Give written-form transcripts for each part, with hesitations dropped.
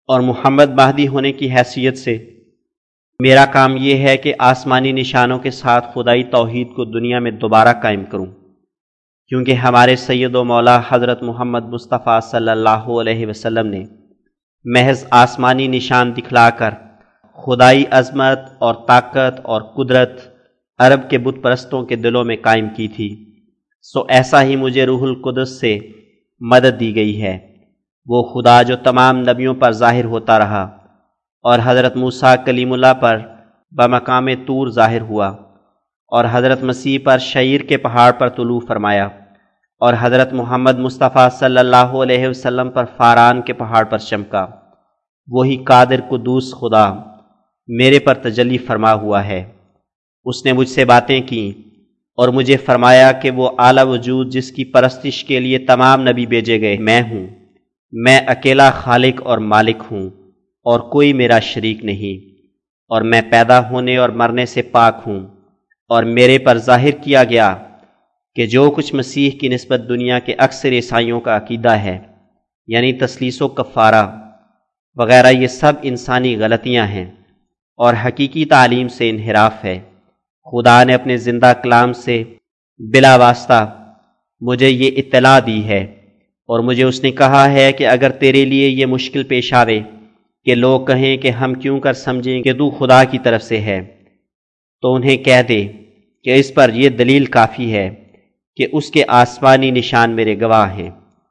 اور محمد مہدی ہونے کی حیثیت سے میرا کام یہ ہے کہ آسمانی نشانوں کے ساتھ خدائی توحید کو دنیا میں دوبارہ قائم کروں، کیونکہ ہمارے سید و مولا حضرت محمد مصطفیٰ صلی اللہ علیہ وسلم نے محض آسمانی نشان دکھلا کر خدائی عظمت اور طاقت اور قدرت عرب کے بت پرستوں کے دلوں میں قائم کی تھی۔ سو ایسا ہی مجھے روح القدس سے مدد دی گئی ہے، وہ خدا جو تمام نبیوں پر ظاہر ہوتا رہا اور حضرت موسیٰ کلیم اللہ پر بمقام طور ظاہر ہوا، اور حضرت مسیح پر شعیر کے پہاڑ پر طلوع فرمایا، اور حضرت محمد مصطفیٰ صلی اللہ علیہ وسلم پر فاران کے پہاڑ پر چمکا۔ وہی قادر قدوس خدا میرے پر تجلی فرما ہوا ہے۔ اس نے مجھ سے باتیں کیں اور مجھے فرمایا کہ وہ اعلیٰ وجود جس کی پرستش کے لیے تمام نبی بھیجے گئے میں ہوں، میں اکیلا خالق اور مالک ہوں اور کوئی میرا شریک نہیں، اور میں پیدا ہونے اور مرنے سے پاک ہوں، اور میرے پر ظاہر کیا گیا کہ جو کچھ مسیح کی نسبت دنیا کے اکثر عیسائیوں کا عقیدہ ہے، یعنی تثلیث و کفارہ وغیرہ، یہ سب انسانی غلطیاں ہیں اور حقیقی تعلیم سے انحراف ہے۔ خدا نے اپنے زندہ کلام سے بلا واسطہ مجھے یہ اطلاع دی ہے، اور مجھے اس نے کہا ہے کہ اگر تیرے لیے یہ مشکل پیش آوے کہ لوگ کہیں کہ ہم کیوں کر سمجھیں کہ تو خدا کی طرف سے ہے، تو انہیں کہہ دے کہ اس پر یہ دلیل کافی ہے کہ اس کے آسمانی نشان میرے گواہ ہیں۔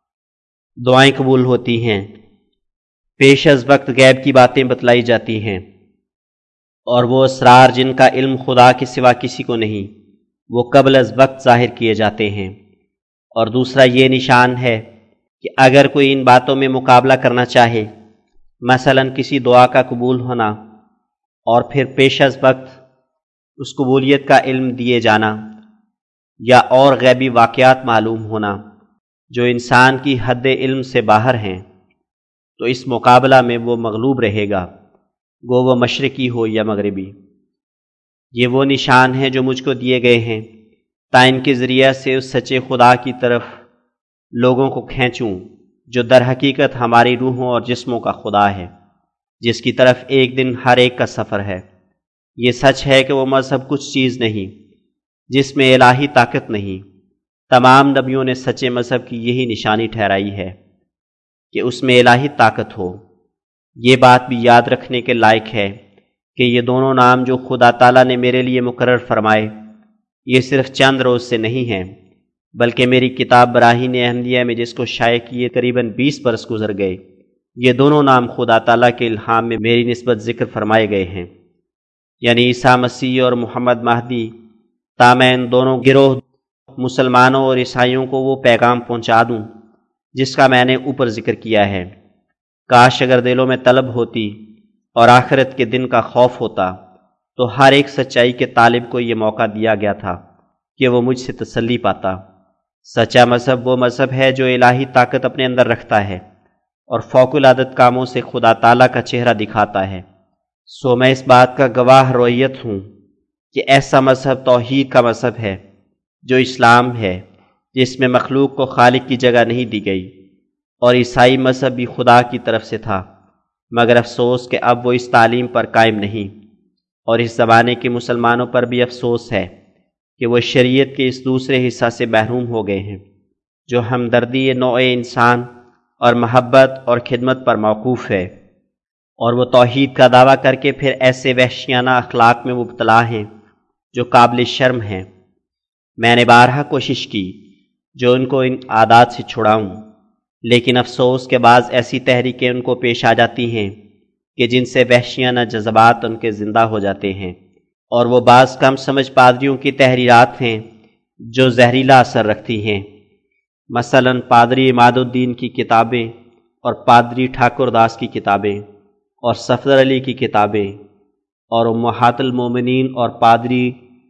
دعائیں قبول ہوتی ہیں، پیش از وقت غیب کی باتیں بتلائی جاتی ہیں، اور وہ اسرار جن کا علم خدا کے سوا کسی کو نہیں، وہ قبل از وقت ظاہر کیے جاتے ہیں۔ اور دوسرا یہ نشان ہے کہ اگر کوئی ان باتوں میں مقابلہ کرنا چاہے، مثلا کسی دعا کا قبول ہونا اور پھر پیش از وقت اس قبولیت کا علم دیے جانا، یا اور غیبی واقعات معلوم ہونا جو انسان کی حد علم سے باہر ہیں، تو اس مقابلہ میں وہ مغلوب رہے گا، گو وہ مشرقی ہو یا مغربی۔ یہ وہ نشان ہیں جو مجھ کو دیے گئے ہیں تا ان کے ذریعہ سے اس سچے خدا کی طرف لوگوں کو کھینچوں جو در حقیقت ہماری روحوں اور جسموں کا خدا ہے، جس کی طرف ایک دن ہر ایک کا سفر ہے۔ یہ سچ ہے کہ وہ مذہب کچھ چیز نہیں جس میں الہی طاقت نہیں۔ تمام نبیوں نے سچے مذہب کی یہی نشانی ٹھہرائی ہے کہ اس میں الہی طاقت ہو۔ یہ بات بھی یاد رکھنے کے لائق ہے کہ یہ دونوں نام جو خدا تعالیٰ نے میرے لیے مقرر فرمائے، یہ صرف چند روز سے نہیں ہیں، بلکہ میری کتاب براہین احمدیہ میں جس کو شائع کیے قریباً 20 برس گزر گئے، یہ دونوں نام خدا تعالیٰ کے الہام میں میری نسبت ذکر فرمائے گئے ہیں، یعنی عیسیٰ مسیح اور محمد مہدی، تا میں ان دونوں گروہ مسلمانوں اور عیسائیوں کو وہ پیغام پہنچا دوں جس کا میں نے اوپر ذکر کیا ہے۔ کاش اگر دلوں میں طلب ہوتی اور آخرت کے دن کا خوف ہوتا تو ہر ایک سچائی کے طالب کو یہ موقع دیا گیا تھا کہ وہ مجھ سے تسلی پاتا۔ سچا مذہب وہ مذہب ہے جو الہی طاقت اپنے اندر رکھتا ہے اور فوق العادت کاموں سے خدا تعالیٰ کا چہرہ دکھاتا ہے۔ سو میں اس بات کا گواہ رویت ہوں کہ ایسا مذہب توحید کا مذہب ہے جو اسلام ہے، جس میں مخلوق کو خالق کی جگہ نہیں دی گئی، اور عیسائی مذہب بھی خدا کی طرف سے تھا، مگر افسوس کہ اب وہ اس تعلیم پر قائم نہیں، اور اس زمانے کے مسلمانوں پر بھی افسوس ہے کہ وہ شریعت کے اس دوسرے حصہ سے محروم ہو گئے ہیں جو ہمدردی نوع انسان اور محبت اور خدمت پر موقوف ہے، اور وہ توحید کا دعویٰ کر کے پھر ایسے وحشیانہ اخلاق میں مبتلا ہیں جو قابل شرم ہیں۔ میں نے بارہا کوشش کی جو ان کو ان عادات سے چھڑاؤں، لیکن افسوس کے بعض ایسی تحریکیں ان کو پیش آ جاتی ہیں کہ جن سے وحشیانہ جذبات ان کے زندہ ہو جاتے ہیں، اور وہ بعض کم سمجھ پادریوں کی تحریرات ہیں جو زہریلا اثر رکھتی ہیں، مثلا پادری عماد الدین کی کتابیں اور پادری ٹھاکر داس کی کتابیں اور صفدر علی کی کتابیں اور امہات المومنین اور پادری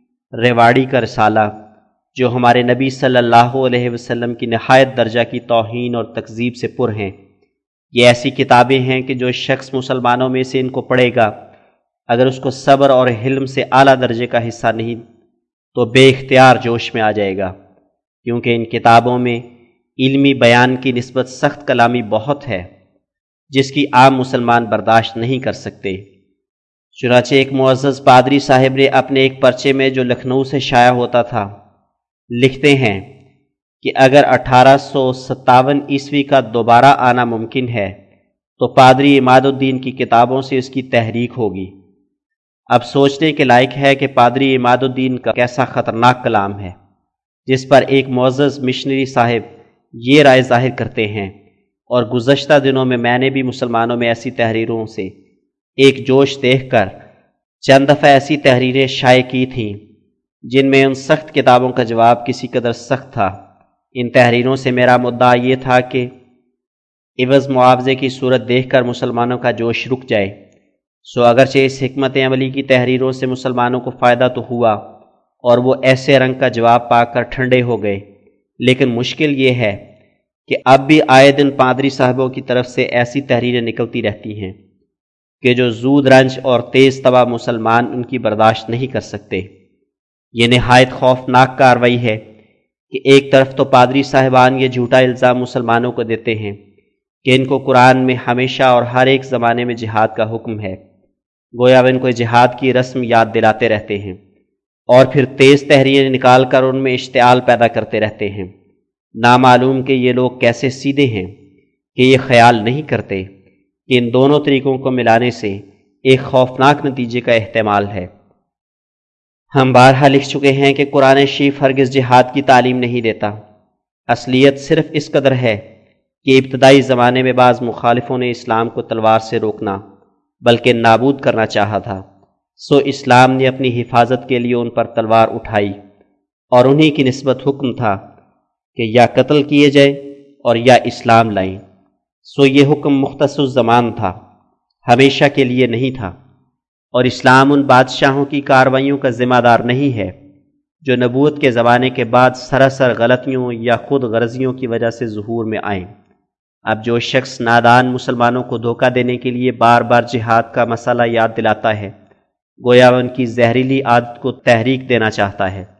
ریواڑی کا رسالہ جو ہمارے نبی صلی اللہ علیہ وسلم کی نہایت درجہ کی توہین اور تکذیب سے پر ہیں۔ یہ ایسی کتابیں ہیں کہ جو شخص مسلمانوں میں سے ان کو پڑھے گا، اگر اس کو صبر اور حلم سے اعلیٰ درجے کا حصہ نہیں تو بے اختیار جوش میں آ جائے گا، کیونکہ ان کتابوں میں علمی بیان کی نسبت سخت کلامی بہت ہے، جس کی عام مسلمان برداشت نہیں کر سکتے۔ چنانچہ ایک معزز پادری صاحب نے اپنے ایک پرچے میں جو لکھنؤ سے شائع ہوتا تھا لکھتے ہیں کہ اگر 1857 عیسوی کا دوبارہ آنا ممکن ہے تو پادری عماد الدین کی کتابوں سے اس کی تحریک ہوگی۔ اب سوچنے کے لائق ہے کہ پادری عماد الدین کا کیسا خطرناک کلام ہے، جس پر ایک معزز مشنری صاحب یہ رائے ظاہر کرتے ہیں، اور گزشتہ دنوں میں نے بھی مسلمانوں میں ایسی تحریروں سے ایک جوش دیکھ کر چند دفعہ ایسی تحریریں شائع کی تھیں جن میں ان سخت کتابوں کا جواب کسی قدر سخت تھا۔ ان تحریروں سے میرا مدعا یہ تھا کہ عوض معاوضے کی صورت دیکھ کر مسلمانوں کا جوش رک جائے۔ سو اگرچہ اس حکمت عملی کی تحریروں سے مسلمانوں کو فائدہ تو ہوا اور وہ ایسے رنگ کا جواب پا کر ٹھنڈے ہو گئے، لیکن مشکل یہ ہے کہ اب بھی آئے دن پادری صاحبوں کی طرف سے ایسی تحریریں نکلتی رہتی ہیں کہ جو زود رنج اور تیز طبع مسلمان ان کی برداشت نہیں کر سکتے۔ یہ نہایت خوفناک کارروائی ہے کہ ایک طرف تو پادری صاحبان یہ جھوٹا الزام مسلمانوں کو دیتے ہیں کہ ان کو قرآن میں ہمیشہ اور ہر ایک زمانے میں جہاد کا حکم ہے، گویا وہ ان کو جہاد کی رسم یاد دلاتے رہتے ہیں، اور پھر تیز تحریریں نکال کر ان میں اشتعال پیدا کرتے رہتے ہیں۔ نامعلوم کہ یہ لوگ کیسے سیدھے ہیں کہ یہ خیال نہیں کرتے کہ ان دونوں طریقوں کو ملانے سے ایک خوفناک نتیجے کا احتمال ہے۔ ہم بارہا لکھ چکے ہیں کہ قرآن شریف ہرگز جہاد کی تعلیم نہیں دیتا۔ اصلیت صرف اس قدر ہے کہ ابتدائی زمانے میں بعض مخالفوں نے اسلام کو تلوار سے روکنا بلکہ نابود کرنا چاہا تھا، سو اسلام نے اپنی حفاظت کے لیے ان پر تلوار اٹھائی، اور انہی کی نسبت حکم تھا کہ یا قتل کیے جائے اور یا اسلام لائیں۔ سو یہ حکم مختص الزمان تھا، ہمیشہ کے لیے نہیں تھا، اور اسلام ان بادشاہوں کی کارروائیوں کا ذمہ دار نہیں ہے جو نبوت کے زمانے کے بعد سراسر غلطیوں یا خود غرضیوں کی وجہ سے ظہور میں آئیں۔ اب جو شخص نادان مسلمانوں کو دھوکہ دینے کے لیے بار بار جہاد کا مسئلہ یاد دلاتا ہے، گویا ان کی زہریلی عادت کو تحریک دینا چاہتا ہے۔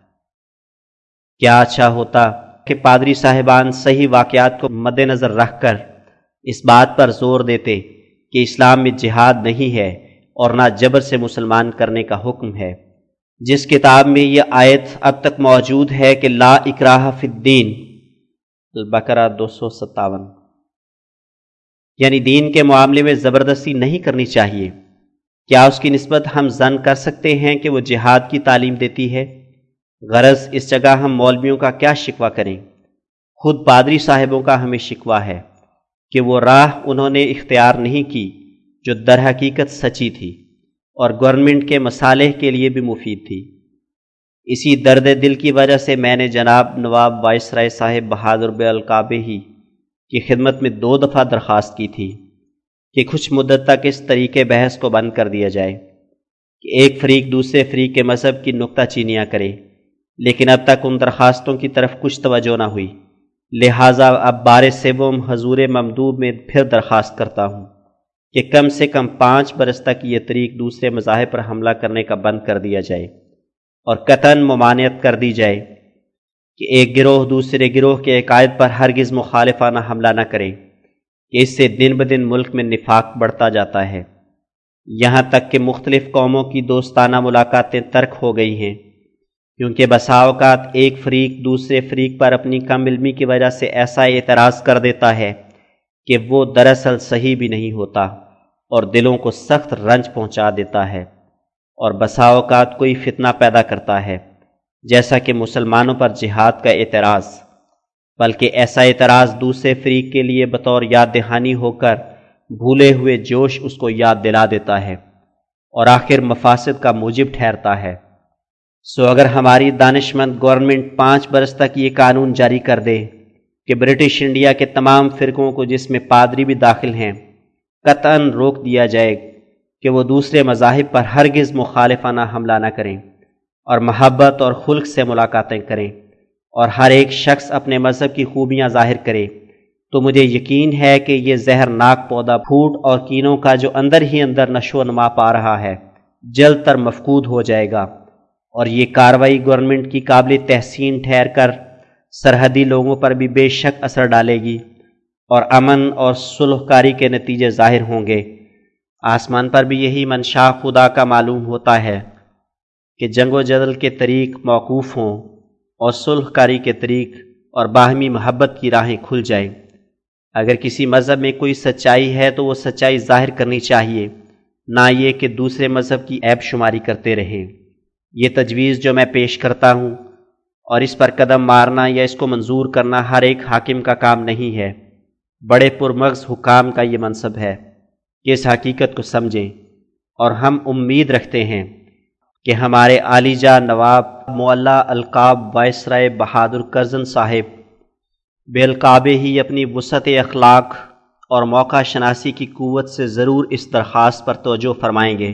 کیا اچھا ہوتا کہ پادری صاحبان صحیح واقعات کو مد نظر رکھ کر اس بات پر زور دیتے کہ اسلام میں جہاد نہیں ہے اور نہ جبر سے مسلمان کرنے کا حکم ہے۔ جس کتاب میں یہ آیت اب تک موجود ہے کہ لا اکراہ فی الدین، البقرہ 257، یعنی دین کے معاملے میں زبردستی نہیں کرنی چاہیے، کیا اس کی نسبت ہم ظن کر سکتے ہیں کہ وہ جہاد کی تعلیم دیتی ہے؟ غرض اس جگہ ہم مولویوں کا کیا شکوہ کریں؟ خود پادری صاحبوں کا ہمیں شکوہ ہے کہ وہ راہ انہوں نے اختیار نہیں کی جو در حقیقت سچی تھی اور گورنمنٹ کے مصالح کے لیے بھی مفید تھی۔ اسی درد دل کی وجہ سے میں نے جناب نواب وائسرائے صاحب بہادر بے القابہی کی خدمت میں 2 دفعہ درخواست کی تھی کہ کچھ مدت تک اس طریقے بحث کو بند کر دیا جائے کہ ایک فریق دوسرے فریق کے مذہب کی نکتہ چینیاں کرے، لیکن اب تک ان درخواستوں کی طرف کچھ توجہ نہ ہوئی، لہٰذا اب بار سوم حضور ممدوح میں پھر درخواست کرتا ہوں کہ کم سے کم 5 برس تک یہ طریق دوسرے مذاہب پر حملہ کرنے کا بند کر دیا جائے، اور قطعاً ممانعت کر دی جائے کہ ایک گروہ دوسرے گروہ کے عقائد پر ہرگز مخالفانہ حملہ نہ کرے، کہ اس سے دن بدن ملک میں نفاق بڑھتا جاتا ہے، یہاں تک کہ مختلف قوموں کی دوستانہ ملاقاتیں ترک ہو گئی ہیں، کیونکہ بسا اوقات ایک فریق دوسرے فریق پر اپنی کم علمی کی وجہ سے ایسا اعتراض کر دیتا ہے کہ وہ دراصل صحیح بھی نہیں ہوتا اور دلوں کو سخت رنج پہنچا دیتا ہے، اور بسا اوقات کوئی فتنہ پیدا کرتا ہے، جیسا کہ مسلمانوں پر جہاد کا اعتراض، بلکہ ایسا اعتراض دوسرے فریق کے لیے بطور یاد دہانی ہو کر بھولے ہوئے جوش اس کو یاد دلا دیتا ہے اور آخر مفاسد کا موجب ٹھہرتا ہے۔ سو اگر ہماری دانشمند گورنمنٹ 5 برس تک یہ قانون جاری کر دے کہ برٹش انڈیا کے تمام فرقوں کو جس میں پادری بھی داخل ہیں قطعاً روک دیا جائے کہ وہ دوسرے مذاہب پر ہرگز مخالفانہ حملہ نہ کریں اور محبت اور خلق سے ملاقاتیں کریں اور ہر ایک شخص اپنے مذہب کی خوبیاں ظاہر کرے، تو مجھے یقین ہے کہ یہ زہرناک پودا پھوٹ اور کینوں کا جو اندر ہی اندر نشو و نما پا رہا ہے جلد تر مفقود ہو جائے گا، اور یہ کارروائی گورنمنٹ کی قابل تحسین ٹھہر کر سرحدی لوگوں پر بھی بے شک اثر ڈالے گی اور امن اور صلح کاری کے نتیجے ظاہر ہوں گے۔ آسمان پر بھی یہی منشا خدا کا معلوم ہوتا ہے کہ جنگ و جدل کے طریق موقوف ہوں اور صلح کاری کے طریق اور باہمی محبت کی راہیں کھل جائیں۔ اگر کسی مذہب میں کوئی سچائی ہے تو وہ سچائی ظاہر کرنی چاہیے، نہ یہ کہ دوسرے مذہب کی عیب شماری کرتے رہیں۔ یہ تجویز جو میں پیش کرتا ہوں اور اس پر قدم مارنا یا اس کو منظور کرنا ہر ایک حاکم کا کام نہیں ہے، بڑے پرمغز حکام کا یہ منصب ہے کہ اس حقیقت کو سمجھیں، اور ہم امید رکھتے ہیں کہ ہمارے عالی جاں نواب معلیٰ القاب وائسرائے بہادر کرزن صاحب بالقابے ہی اپنی وسعت اخلاق اور موقع شناسی کی قوت سے ضرور اس درخواست پر توجہ فرمائیں گے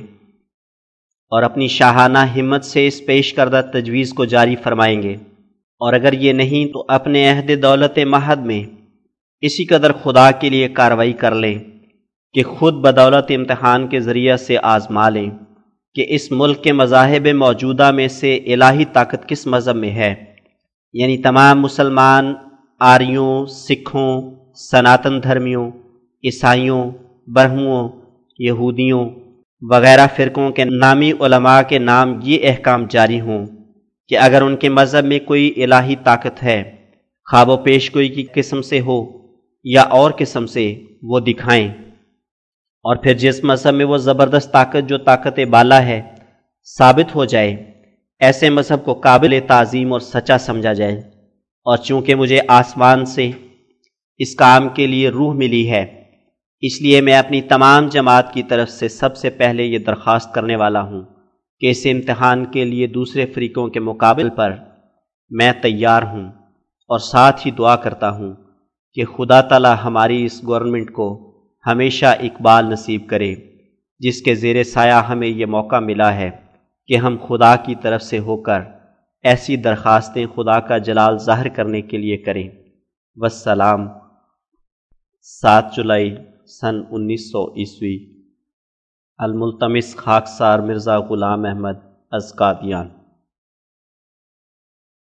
اور اپنی شاہانہ ہمت سے اس پیش کردہ تجویز کو جاری فرمائیں گے، اور اگر یہ نہیں تو اپنے عہد دولت مہد میں اسی قدر خدا کے لیے کارروائی کر لیں کہ خود بدولت امتحان کے ذریعہ سے آزما لیں کہ اس ملک کے مذاہب موجودہ میں سے الہی طاقت کس مذہب میں ہے، یعنی تمام مسلمان، آریوں، سکھوں، سناتن دھرمیوں، عیسائیوں، برہموں، یہودیوں وغیرہ فرقوں کے نامی علماء کے نام یہ احکام جاری ہوں کہ اگر ان کے مذہب میں کوئی الہی طاقت ہے، خواب و پیش گوئی کی قسم سے ہو یا اور قسم سے، وہ دکھائیں، اور پھر جس مذہب میں وہ زبردست طاقت جو طاقت بالا ہے ثابت ہو جائے، ایسے مذہب کو قابل تعظیم اور سچا سمجھا جائے۔ اور چونکہ مجھے آسمان سے اس کام کے لیے روح ملی ہے، اس لیے میں اپنی تمام جماعت کی طرف سے سب سے پہلے یہ درخواست کرنے والا ہوں کہ اس امتحان کے لیے دوسرے فریقوں کے مقابل پر میں تیار ہوں، اور ساتھ ہی دعا کرتا ہوں کہ خدا تعالی ہماری اس گورنمنٹ کو ہمیشہ اقبال نصیب کرے، جس کے زیر سایہ ہمیں یہ موقع ملا ہے کہ ہم خدا کی طرف سے ہو کر ایسی درخواستیں خدا کا جلال ظاہر کرنے کے لیے کریں۔ والسلام۔ 7 جولائی سن 1900 الملتمس خاکسار مرزا غلام احمد از قادیان۔